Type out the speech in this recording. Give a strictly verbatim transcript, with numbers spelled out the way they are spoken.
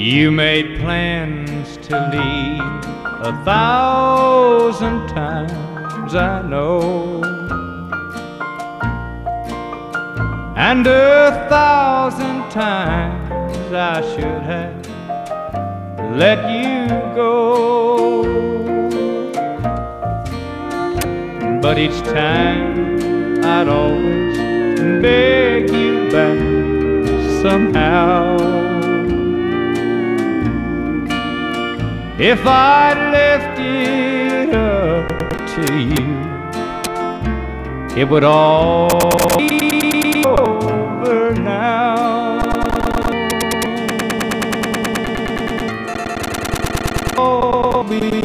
You made plans to leave a thousand times, I know, and a thousand times I should have let you go. But each time I'd always beg you back somehow. If I'd left it up to you, it would all be over now. All be